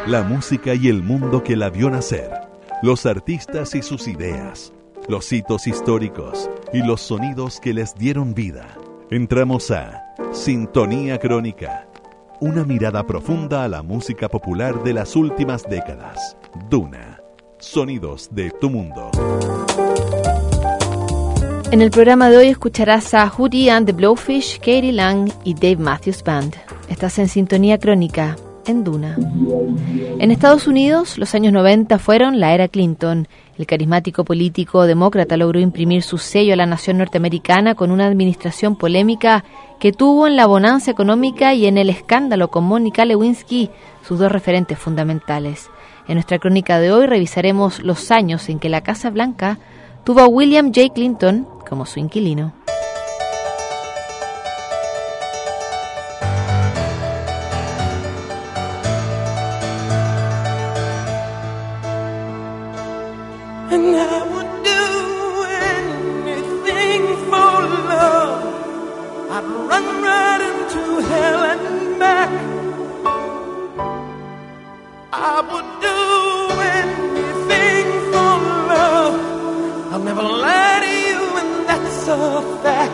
La música y el mundo que la vio nacer, los artistas y sus ideas, los hitos históricos y los sonidos que les dieron vida. Entramos a Sintonía Crónica, una mirada profunda a la música popular de las últimas décadas. Duna, sonidos de tu mundo. En el programa de hoy escucharás a Hootie and the Blowfish, Katie Lang y Dave Matthews Band. Estás en Sintonía Crónica, en Duna. En Estados Unidos, los años 90 fueron la era Clinton. El carismático político demócrata logró imprimir su sello a la nación norteamericana con una administración polémica que tuvo en la bonanza económica y en el escándalo con Mónica Lewinsky, sus dos referentes fundamentales. En nuestra crónica de hoy revisaremos los años en que la Casa Blanca tuvo a William J. Clinton como su inquilino. And I would do anything for love. I'd run right into hell and back. I would do anything for love. I'll never lie to you, and that's a fact.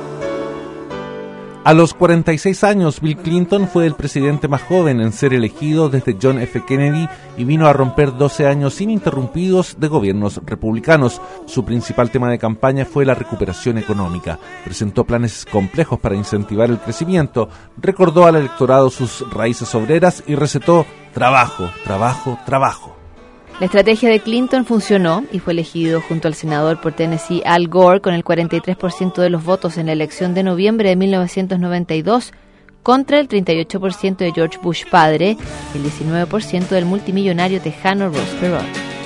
A los 46 años, Bill Clinton fue el presidente más joven en ser elegido desde John F. Kennedy y vino a romper 12 años ininterrumpidos de gobiernos republicanos. Su principal tema de campaña fue la recuperación económica. Presentó planes complejos para incentivar el crecimiento, recordó al electorado sus raíces obreras y recetó trabajo, trabajo, trabajo. La estrategia de Clinton funcionó y fue elegido junto al senador por Tennessee Al Gore con el 43% de los votos en la elección de noviembre de 1992 contra el 38% de George Bush padre y el 19% del multimillonario tejano Ross Perot.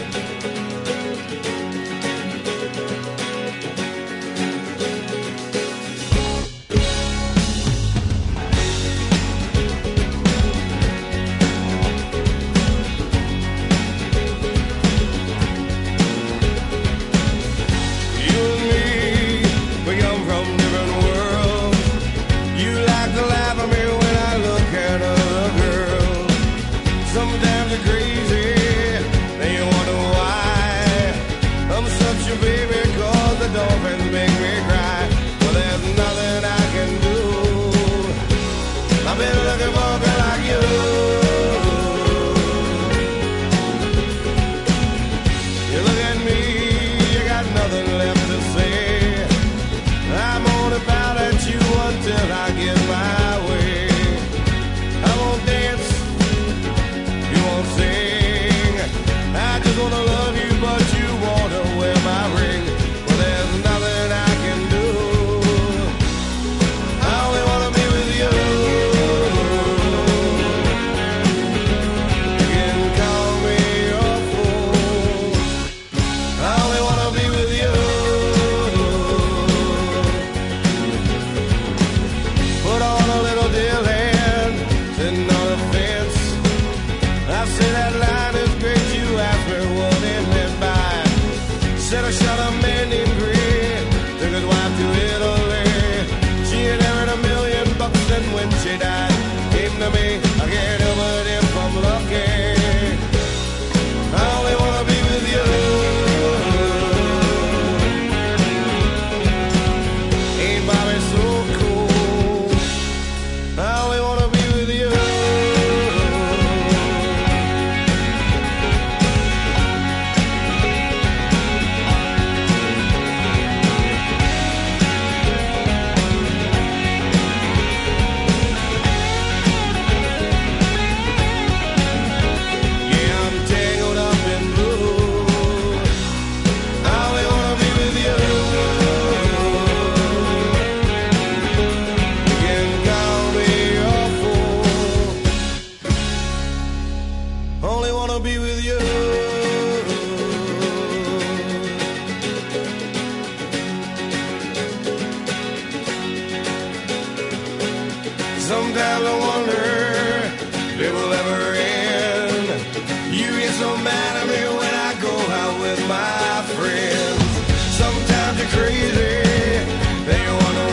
Sometimes I wonder if it will ever end. You get so mad at me when I go out with my friends. Sometimes you're crazy, then you wonder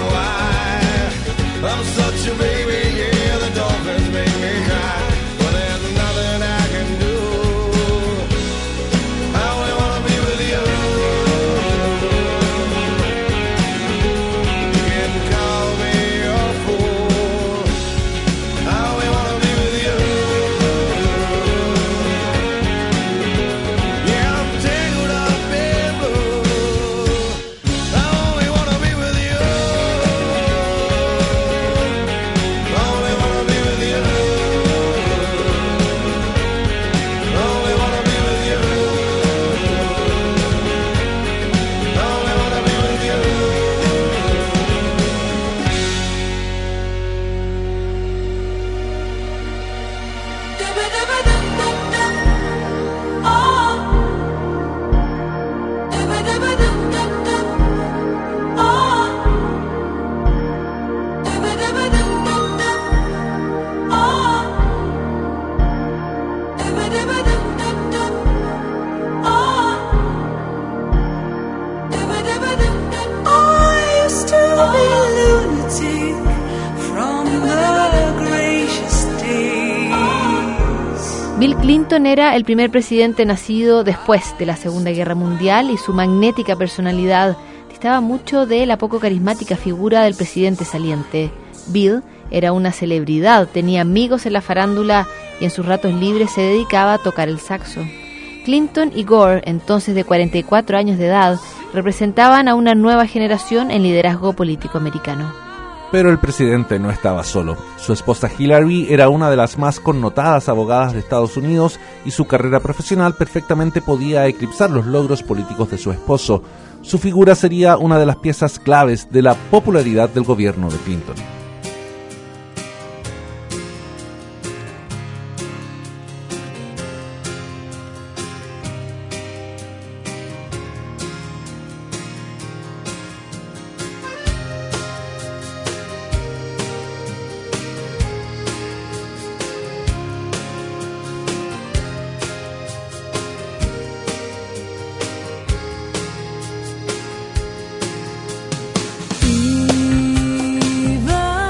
why. I'm such a baby, yeah, the dolphins make me cry. But there's nothing I can Bill Clinton era el primer presidente nacido después de la Segunda Guerra Mundial y su magnética personalidad distaba mucho de la poco carismática figura del presidente saliente. Bill era una celebridad, tenía amigos en la farándula y en sus ratos libres se dedicaba a tocar el saxo. Clinton y Gore, entonces de 44 años de edad, representaban a una nueva generación en liderazgo político americano. Pero el presidente no estaba solo. Su esposa Hillary era una de las más connotadas abogadas de Estados Unidos y su carrera profesional perfectamente podía eclipsar los logros políticos de su esposo. Su figura sería una de las piezas claves de la popularidad del gobierno de Clinton. Even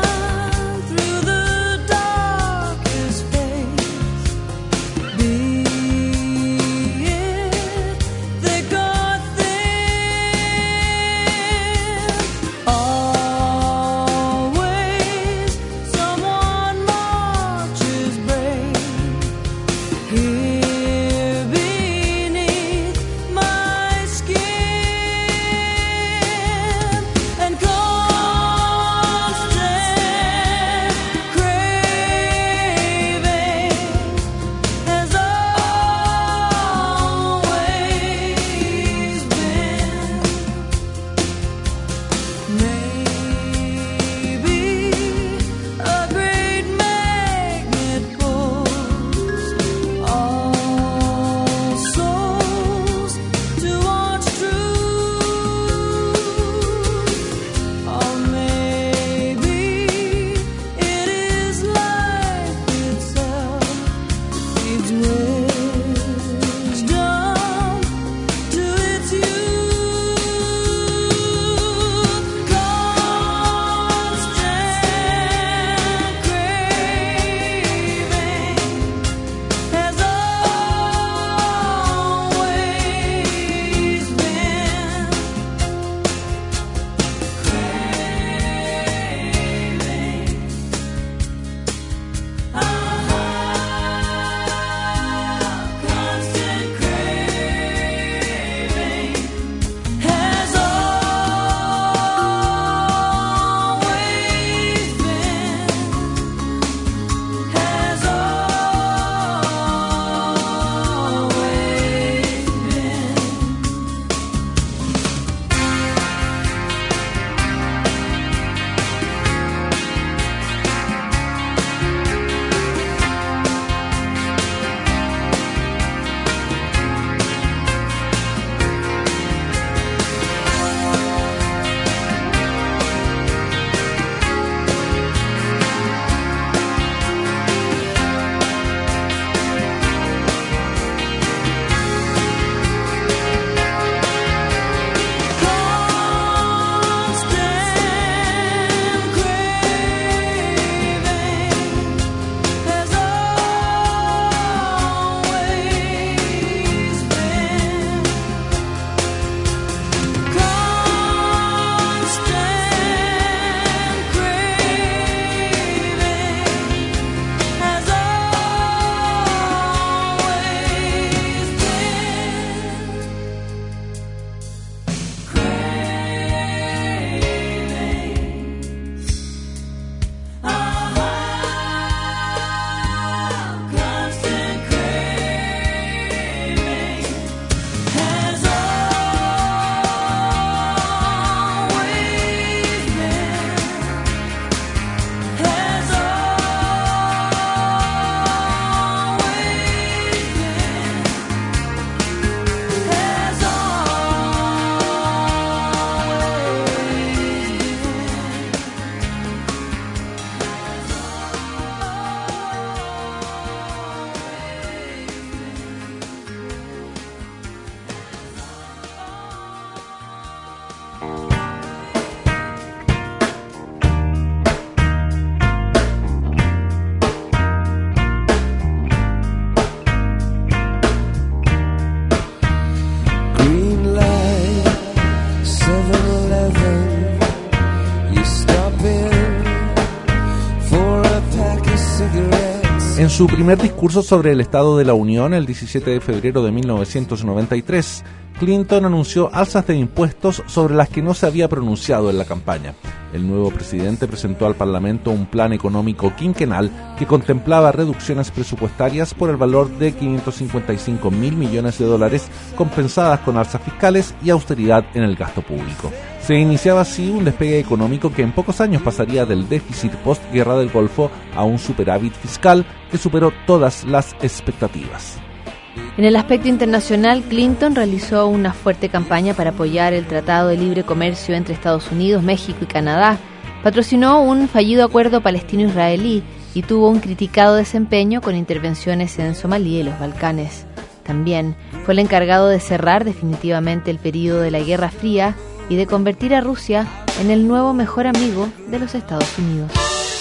su primer discurso sobre el Estado de la Unión, el 17 de febrero de 1993, Clinton anunció alzas de impuestos sobre las que no se había pronunciado en la campaña. El nuevo presidente presentó al Parlamento un plan económico quinquenal que contemplaba reducciones presupuestarias por el valor de $555 mil millones compensadas con alzas fiscales y austeridad en el gasto público. Se iniciaba así un despegue económico que en pocos años pasaría del déficit postguerra del Golfo a un superávit fiscal que superó todas las expectativas. En el aspecto internacional, Clinton realizó una fuerte campaña para apoyar el Tratado de Libre Comercio entre Estados Unidos, México y Canadá. Patrocinó un fallido acuerdo palestino-israelí y tuvo un criticado desempeño con intervenciones en Somalia y los Balcanes. También fue el encargado de cerrar definitivamente el período de la Guerra Fría y de convertir a Rusia en el nuevo mejor amigo de los Estados Unidos.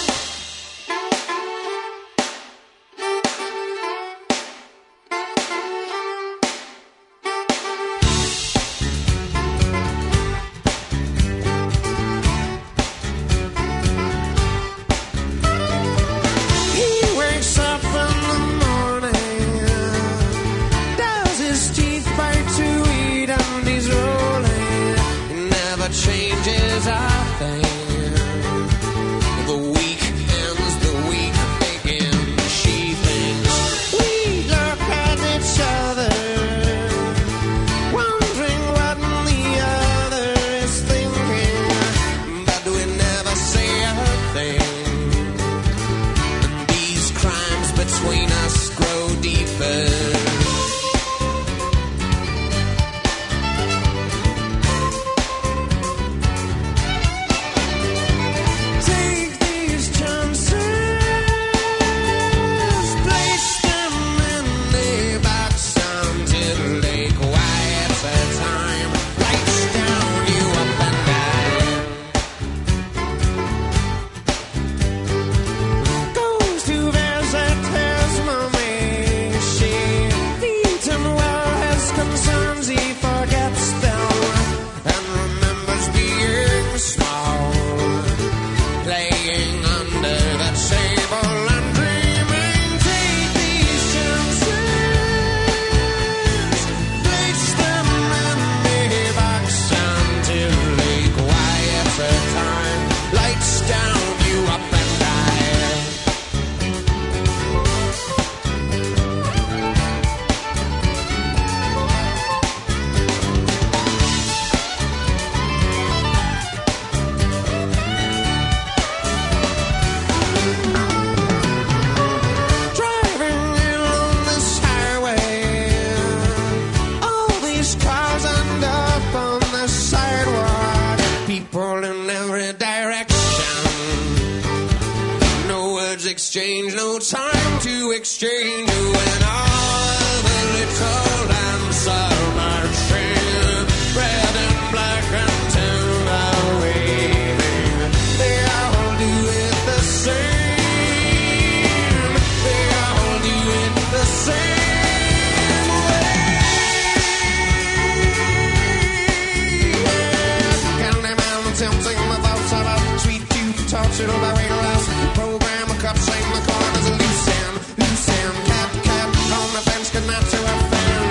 Changes our thing. The week ends, the week begins. She thinks we look at each other, wondering what the other is thinking, but we never say a thing. And these crimes between us grow deeper. Exchange, no time to exchange when all the little lamps are marching, red and black and ten are waving. They all do it the same. They all do it the same way. Candyman tempting my thoughts about sweet tooth, tortured by weight loss. Sing the corners loose and cat on the fence, could not to offend.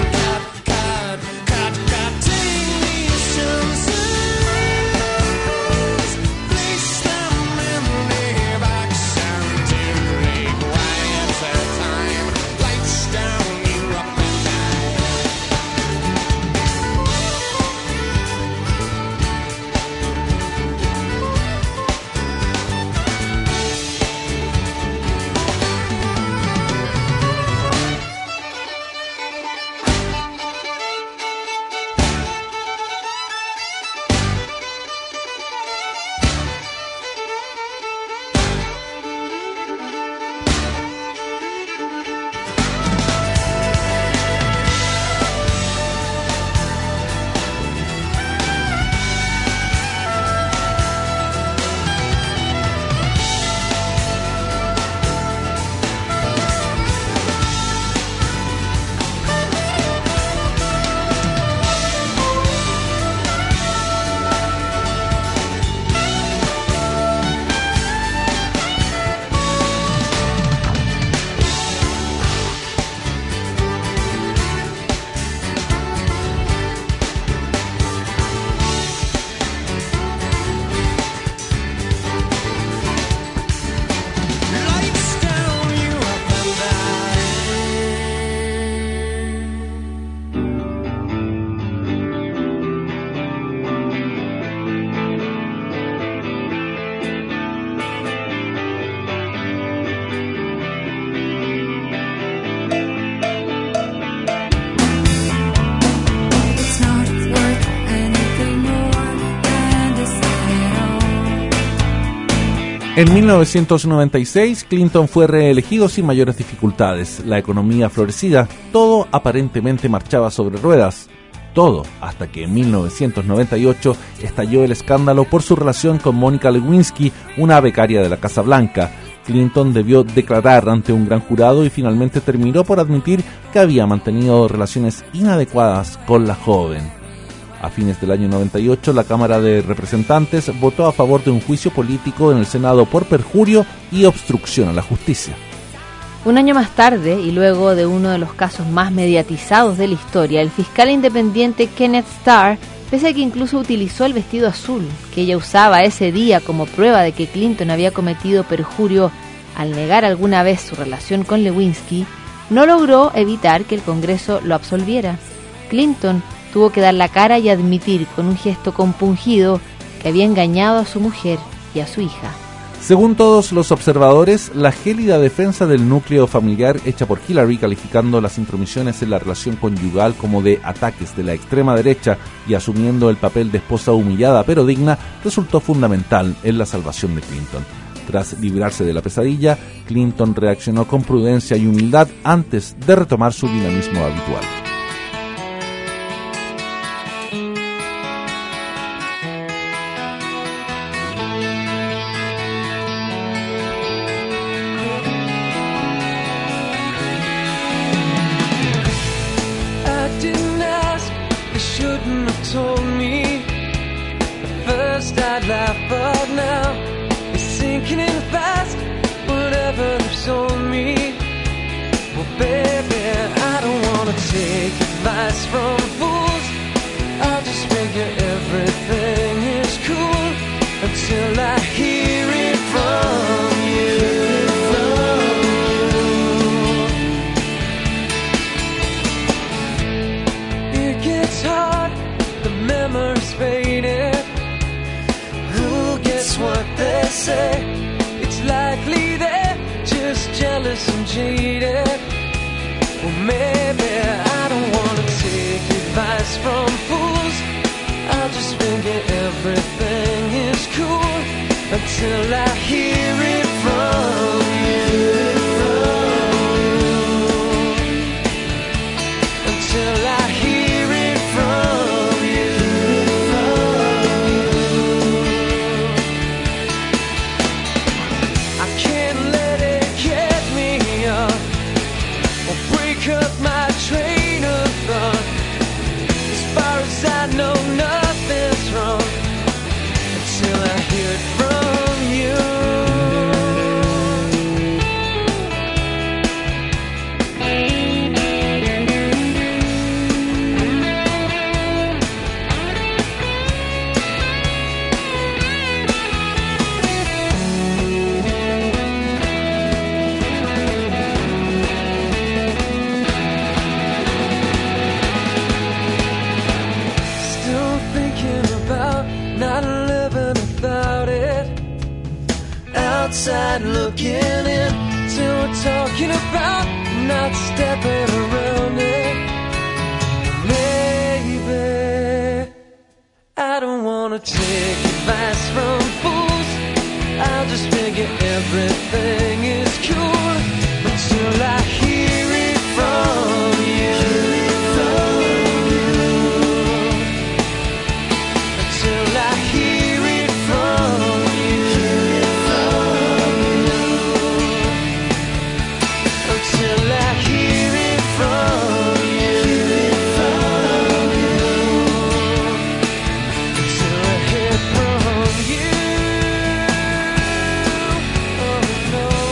En 1996, Clinton fue reelegido sin mayores dificultades. La economía florecida, todo aparentemente marchaba sobre ruedas. Todo, hasta que en 1998 estalló el escándalo por su relación con Mónica Lewinsky, una becaria de la Casa Blanca. Clinton debió declarar ante un gran jurado y finalmente terminó por admitir que había mantenido relaciones inadecuadas con la joven. A fines del año 98, la Cámara de Representantes votó a favor de un juicio político en el Senado por perjurio y obstrucción a la justicia. Un año más tarde, y luego de uno de los casos más mediatizados de la historia, el fiscal independiente Kenneth Starr, pese a que incluso utilizó el vestido azul que ella usaba ese día como prueba de que Clinton había cometido perjurio al negar alguna vez su relación con Lewinsky, no logró evitar que el Congreso lo absolviera. Clinton tuvo que dar la cara y admitir con un gesto compungido que había engañado a su mujer y a su hija. Según todos los observadores, la gélida defensa del núcleo familiar hecha por Hillary, calificando las intromisiones en la relación conyugal como de ataques de la extrema derecha y asumiendo el papel de esposa humillada pero digna, resultó fundamental en la salvación de Clinton. Tras librarse de la pesadilla, Clinton reaccionó con prudencia y humildad antes de retomar su dinamismo habitual. Told me at first I'd laugh, but now it's sinking in fast. Whatever they've told me, well, baby, I don't wanna take advice from fools. I'll just figure everything is cool until I hear it from you. It gets hard. Memories faded. Who gets what they say? It's likely they're just jealous and jaded. Well, maybe I don't wanna take advice from fools. I'll just figure everything is cool until I hear it from you. Until I hear it from you. Up my train of thought. As far as I know, nothing's wrong until I hear it from you. Outside looking in, till we're talking about not stepping around it. Maybe I don't wanna take advice from fools. I'll just figure everything is cool until I hear it from you. Until I hear it from you. Till I hear it from you. Till I hear from you. Oh no.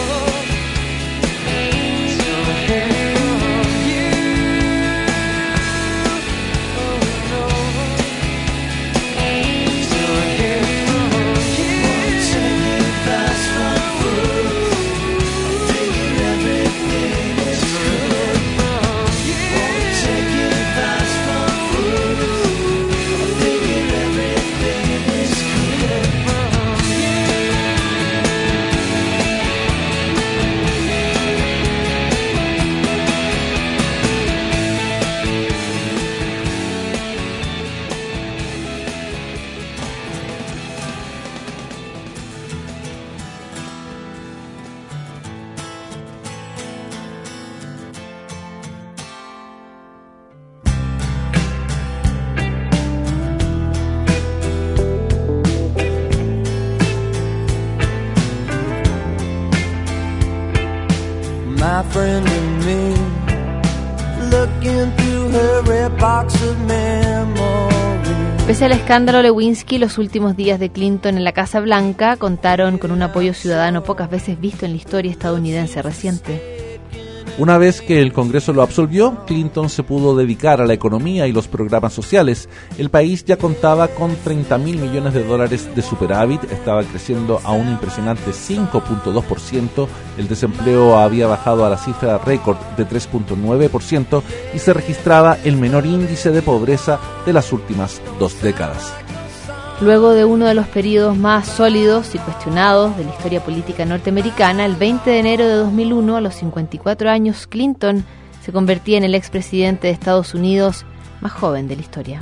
looking through her red box of memories. Pese al escándalo Lewinsky, los últimos días de Clinton en la Casa Blanca contaron con un apoyo ciudadano pocas veces visto en la historia estadounidense reciente. Una vez que el Congreso lo absolvió, Clinton se pudo dedicar a la economía y los programas sociales. El país ya contaba con $30.000 millones de superávit, estaba creciendo a un impresionante 5.2%, el desempleo había bajado a la cifra récord de 3.9% y se registraba el menor índice de pobreza de las últimas 2 décadas. Luego de uno de los periodos más sólidos y cuestionados de la historia política norteamericana, el 20 de enero de 2001, a los 54 años, Clinton se convertía en el expresidente de Estados Unidos más joven de la historia.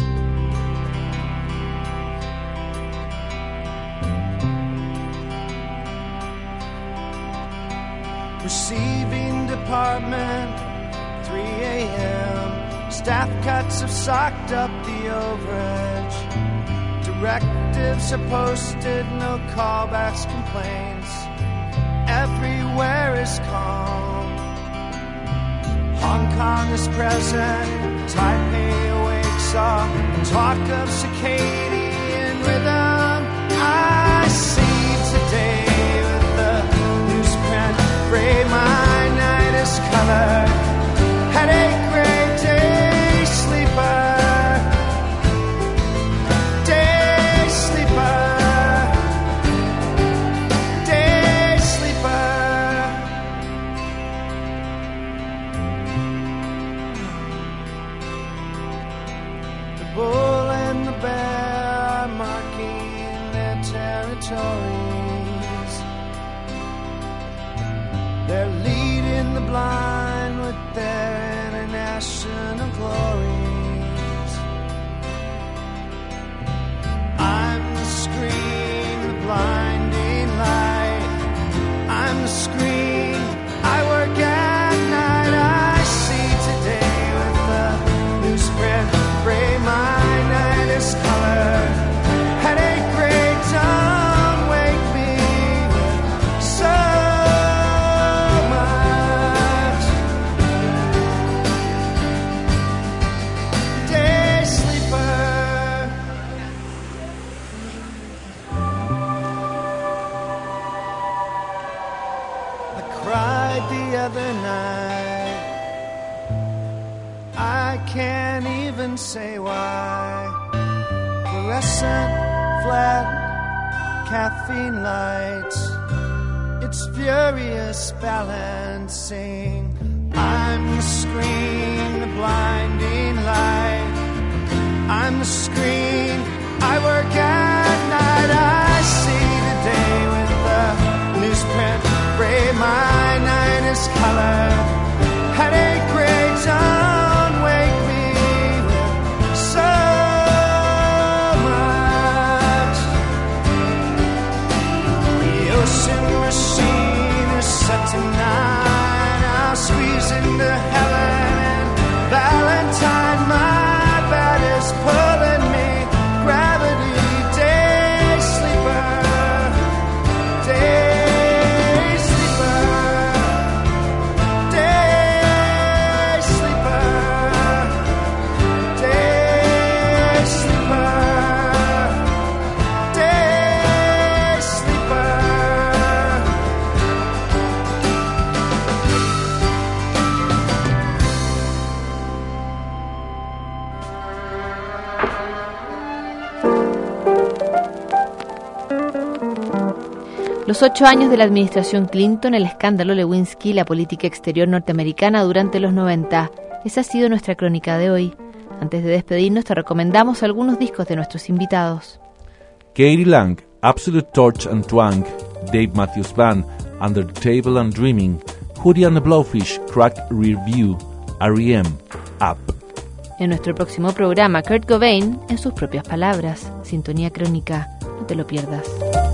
Receiving department, 3 a.m. Staff cuts have socked up the overage. Directives are posted, no callbacks, complaints. Everywhere is calm. Hong Kong is present, Taipei awakes all talk of circadian rhythm. I see today with the newsprint, gray my night is colored. Headache, gray day sleeper. They're leading the blind with their international glories. I'm the screen, the blinding light. I'm the screen, I work at night. I see today with the newsprint, gray my night is colored. Headache, gray, don't wake me with so much. Day sleeper. I cried the other night. I can't even say why. Fluorescent, flat, caffeine lights. It's furious balancing. I'm the screen, the blinding light. I'm the screen, I work at night. I see the day with the newsprint, gray my night is colored. Headache, gray, don't wake me with so much. The ocean machine is set tonight. I'll squeeze into heaven and Valentine. My bed is pulling me. Gravity, day sleeper, day sleeper, day sleeper, day sleeper, day sleeper. Los 8 años de la administración Clinton, el escándalo Lewinsky, la política exterior norteamericana durante los 90. Esa ha sido nuestra crónica de hoy. Antes de despedirnos, te recomendamos algunos discos de nuestros invitados. Katie Lang, Absolute Torch and Twang, Dave Matthews Band, Under the Table and Dreaming, Hootie and the Blowfish, Crack Rear View, R.E.M., Up. En nuestro próximo programa, Kurt Cobain, en sus propias palabras. Sintonía Crónica, no te lo pierdas.